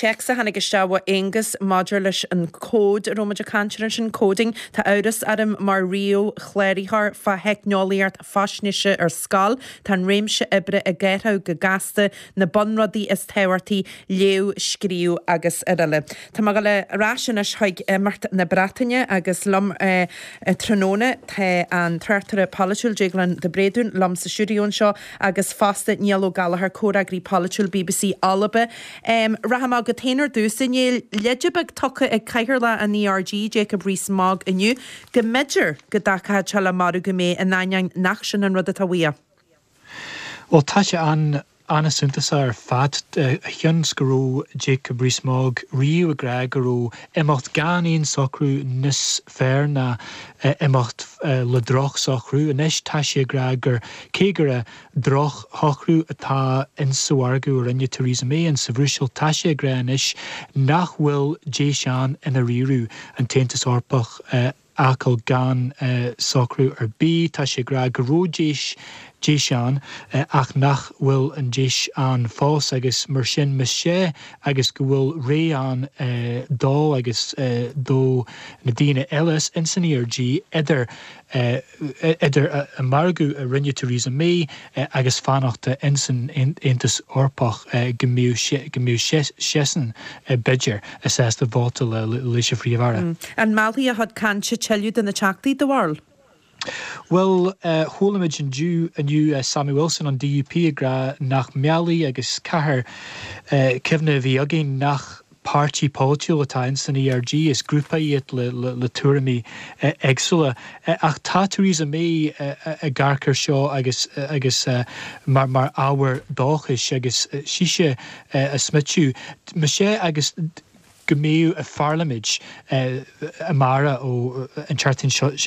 Checksa hannig istewa Angus modulish and code Romaja Cancerin coding ta Auris Adam Mario Chlerihar fa heknoliart fashnische skal tan Reimsche Ibre a Gerhau Gagaste na Bonrodi is Tewarti Leu Skriu agus Erele. Tamagale Rashinish Haig Mart na Bretagne agus Lum Tronone te an Tartare Polichul Jiglan the Bredun Lum sa Shurion Shaw agus Faste Nielo Gallagher Coragri Polichul BBC Alaba Rahama Gatainer Dusinye Ledjebag Tucka a Kairla and ERG Jacob Rees-Mogg and you Gemedger Gadaka Chala Marugume and Nanyang Nakshan and Rodatawia. Well, Tasha Anna Synthesar Fat Hyunskaro Jacob Rees-Mogg Rio Gregoro Emocht Ganin Sokru Nis Ferna Emocht Ledroch Sokru and Ish Tasha Greger Kegera Droch Hochru Ata Insuargu Renya Theresa May and Savrushal Tasha Granish Nach Will Jeshan and Ariru and Taintus Orpach Akal Gan Sokru B Tasha Greger Rojish Jeshan ach nach will an Jesh an fós agus Mershin Mishe agus go will Ray an dó agus dó Nadine Ellis insineer G eder a margu a rinne Theresa May agus fanachta insin intus orpach gemiu shessen bidger assess the votal Lisha Friavara. And Malthia had cancha chellud in the chakti the world. Well, Holamage and Jew and you Sammy Wilson on DUP agra nach Miali agus Cahar Kevna Viagin nach Party Polio Times and ERG is Grupa yet le Turami Exula ach ta Theresa May a Garker Shaw agus mar our dochish agus shisha a smitchu Miche agus Gemeu a farlamage Amara o an chartin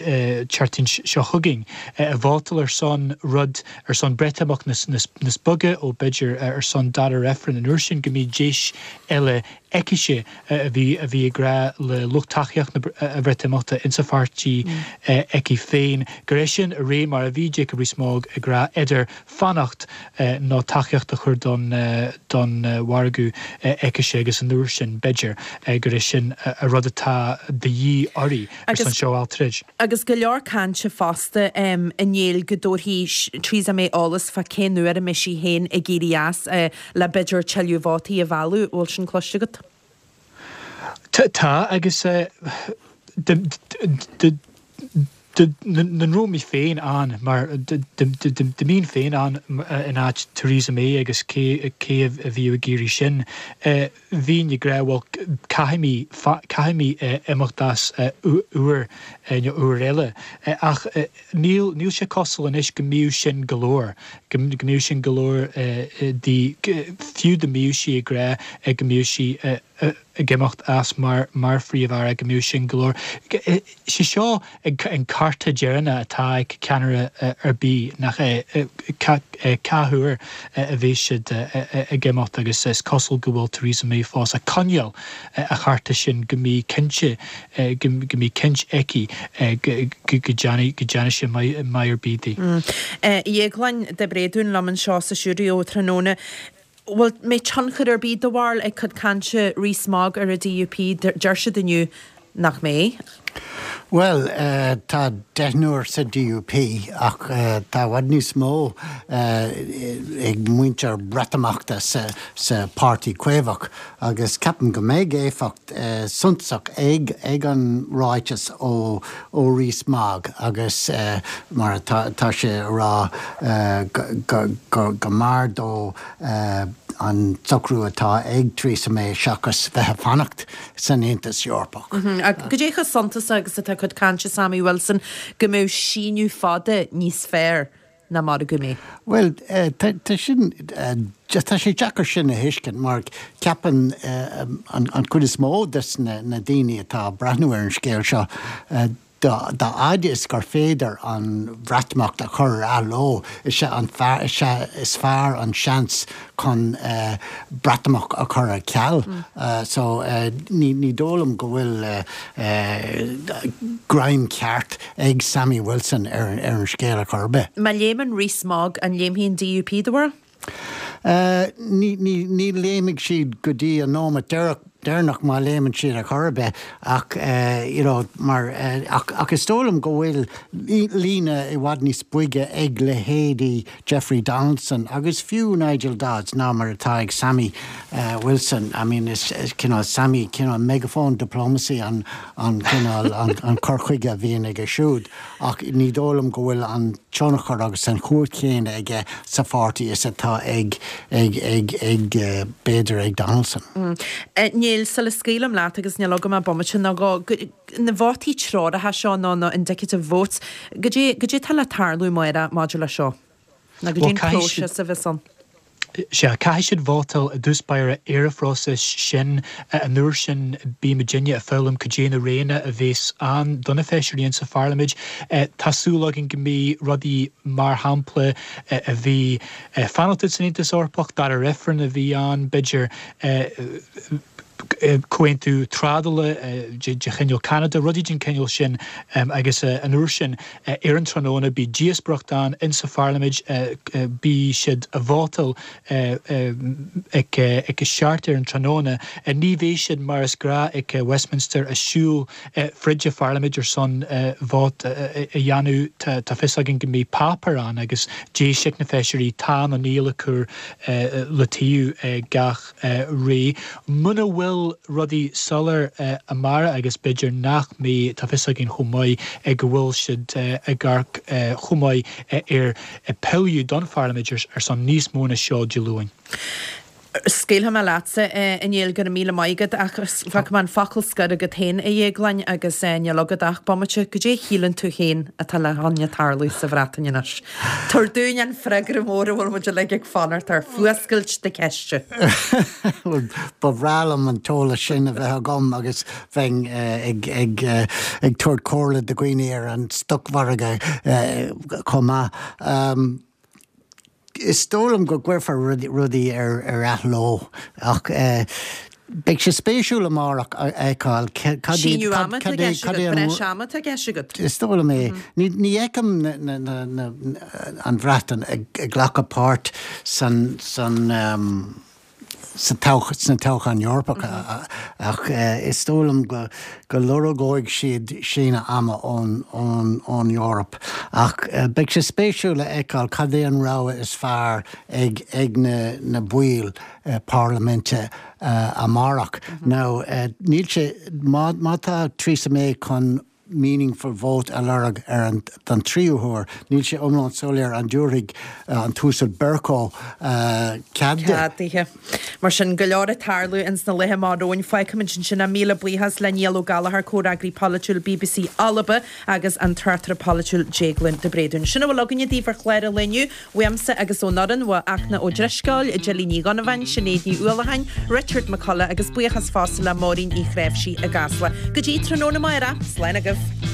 shohugging a votal son Rud son Bretamach nes bugge o bidger son dada referen an urshin gemi jesh elle ekishe vi gra le luchtachiach na Bretamachta insafarchi eki fein Greshin a re mar a vi Jacob Rees-Mogg a gra eder fanacht no tachiach de chur don wargu ekishe agus an urshin bidger Grishin a rodata the ye ori son show altridge. Agus Galar cancha faste in Yale Godorhi Theresa May alles fa ken nuer mishi hen a girias la bidger chelluvati a valu olshin clushigut. Ta agus the Romy Fain on mar the mean Fain on in at Theresa May agus K view Giri Shin Vin you gra well Kahimi Emachtas Ur Urella ach Neil Shekosel and Ish Gemu Shin galore Gemu Shin galore the few the Mushi gra Gemushi gemacht as mar friavar Gemushin galore she saw in Carta Gerana tai Canara B nach Kahur a vishid gemacht agus Kosel Gubel Theresa May fos a Conjal a Cartashin Gemi Kinche Gemi Kinch Eki Gajanish Meyer BD. Yeglan de Bredun Laman Shaw sa Shurio Tranone. Well, may chunker be the war I could cancha Rees-Mogg or a DUP jersey the new nach May. Well, ta dehnúr sa DUP ach ta wadni smó ag muintear bratamachta sa party cuevach agus capan go méid éfacht suntasach ag an ráitis ó Rees-Mogg agus mar tá sé rá go mar dó an tsocrú atá ag Theresa May seachas bheith fannacht san Aontas Eorpach. Go dtécha santas agus atá chud cancha Sammy Wilson go mbeadh síniú fada níos fearr na mar go mé. Well, tá sé Jackar sin a hiiscin mar ceapan an chud is mó na daoine atá breathnú ar an scéal seo da ideas gur féidir an bhreatmach a chur aló is fearr an chance chun bratamach a chur a ceall. So ní dólam go bhfuil grime ceart ag Sammy Wilson ar an scéal a chur be. Má léman Rees-Mogg an léimhíonn DUP the war? Ní léimig siad go dtí an nóma Déirnach má léman siad a chorbe ach ach is tólam go bhfuil lína I bhhad ní spuige ag le héadí Jeffrey Donaldson agus fiú Nigel Dodds ná mar atá ag Sammy Wilson. I mean is Sammy megaphone diplomacy an corchuige bhíon ag a siúd ach ní dólam go bhfuil an tionachar agus an chuairt chéine ag sa fátaí is atá ag Beidir ag Donaldson. Níl sa le scélam leat agus ní logam a bommate na bhátí trád a ha seo ná indicative votes. Go dé tal le tarlú maire modula seo? Na go dtíon clóise sa bhisan? Se cai siad bhátal a dúspáire éarafrosas sin an nuair sin bí Virginia a fálam go déana réine a bhés an donna feisiiríonn sa Pharlamid tásúlagin go mí rudaí mar hampla a bhí fanaltid san Intas Orpach dar a réfran a bhí an bidger Coin tú trádala de chéneol Canada rudí gin chéneol sin agus an uair sin ar an tróna bí díosbrochtán in sa Pharlamid bí siad a bhátal ag seartar an tróna ní bhé siad mar is gra ag Westminster a siúl fridge Pharlamid ar son bhát a dheanú tá fisagin go mí pápar an agus dé sic na feisiirí tá an níla chur le tíú gach ré. Muna bhfuil rudí solar amara agus bidger nach mé tá fisagin chumáid ag go bhfuil siad a garc chumáid ar peú don Pharlamid ar son níos móna seo deluúin. Scéil me lása in dhéal gur míle maigad agus fa man facalscad a go tain a dhéaglainn agus logad ach bommate go dé hílann tú chéin a tal le hanja tarlú sa bhrátainnas. Tar dúin an freigur mór bhfuil muidir le ag fanart ar fuascailt de ceiste. Ba bhrálam an tóla sin a bheith gom agus bhein ag tuair cóla de gcuinéir an stochmharga comá. Is tólam go gcuirfar rudí ar athló ach beag sé spéisiúla marach eáil Síú amat a geisegad. Is tólam ní éicem an bhratan ag ghlachapáirt san tauch an Eorpach ach is tólam go loragóig siad sína ama ón Eorp ach beag sé spéisiúla eáil cad é an rá is fearr ag na buil parlamente amárach. Now níl sé má tá Theresa May chun meaningful vote a larag ar an tríúthóir. Níl sé omlán soléir an dúrig an túsar Berco cadthe. Mar sin go leir a tarlú ins na lethe máróin feicmin sin a míle buíhas le níalú galahar córagraí Politiúil BBC Alba agus an tartar Politiúil Jéglann de Bréún. Sinna bhfuil leganne dífar chléir a leniu, Wemsa agus ó nodan wa achna ó driscáil I gelíní gan bhain sinnéadní ualahain, Richard McCullough agus buíchas fásta le mórín I chréibh sí a gasla. Go dtí tróna maira, slein agah.